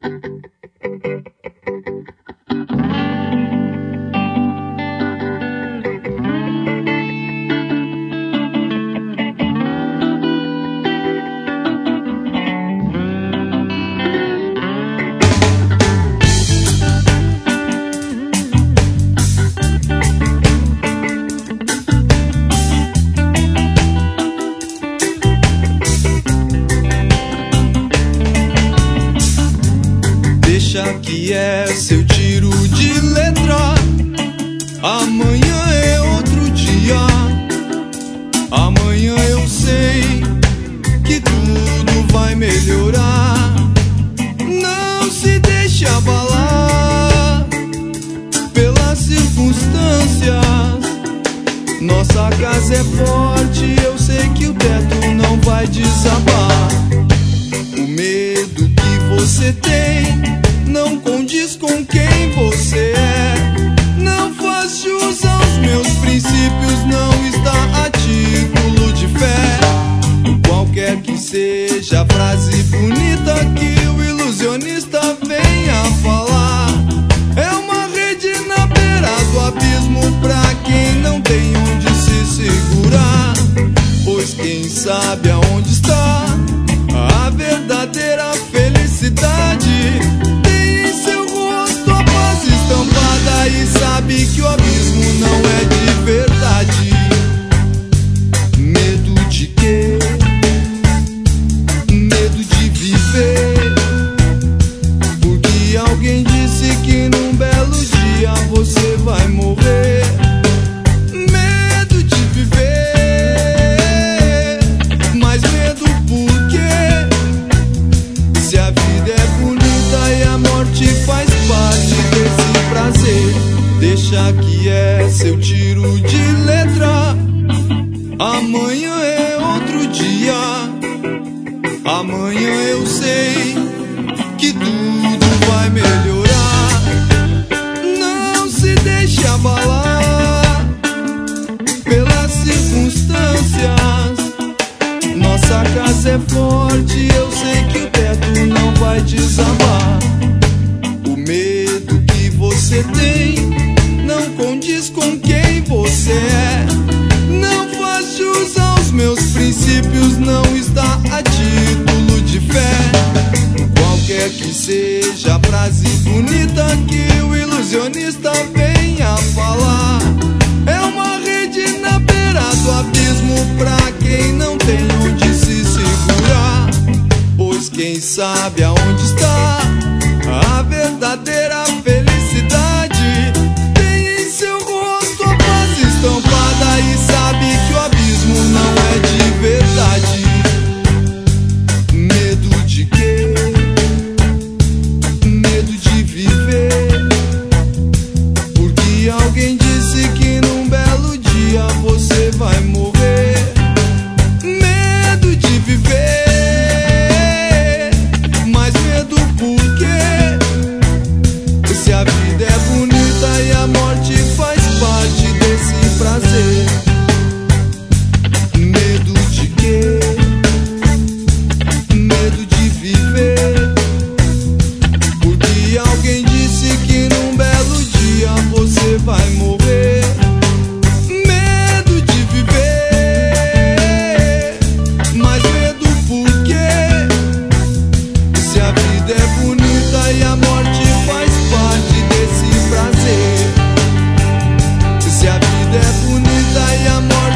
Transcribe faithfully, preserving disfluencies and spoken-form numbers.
Que é seu tiro de letra. Amanhã é outro dia. Amanhã eu sei que tudo vai melhorar. Não se deixe abalar pelas circunstâncias. Nossa casa é forte, eu sei que o teto não vai desabar. O medo que você tem não condiz com quem você é. Não faz jus aos meus princípios, não está a título de fé. Qualquer que seja a frase bonita que o ilusionista venha falar, é uma rede na beira do abismo pra quem não tem onde se segurar. Pois quem sabe aonde está a verdadeira felicidade, estampada, e sabe que o abismo não é de verdade. Medo de quê? Medo de viver. Porque alguém disse que num belo dia você vai morrer. Medo de viver. Mas medo por quê? Se a vida é bonita e a morte faz parte desse prazer, deixa que é seu tiro de letra. Amanhã é outro dia. Amanhã eu sei que tudo vai melhorar. Não se deixe abalar pelas circunstâncias. Nossa casa é forte, eu sei que o teto não vai desabar. O medo que você tem não condiz com quem você é. Não faz jus aos meus princípios, não está a título de fé. Qualquer que seja a frase bonita que o ilusionista venha falar, é uma rede na beira do abismo pra quem não tem onde se segurar. Pois quem sabe aonde está a verdadeira felicidade, tem em seu rosto a paz estampada, e sabe que o abismo não é de verdade. Medo de quê? Medo de viver. Porque alguém disse que num belo dia você vai morrer. Medo de viver. Mas medo por quê? Se a vida é bonita e a morte faz parte desse prazer. Medo de quê? Medo de viver. Porque alguém disse que num belo dia você vai morrer. Medo de viver. Mas medo por quê? Se a vida é bonita e a morte faz parte desse prazer. Se a vida é bonita e a morte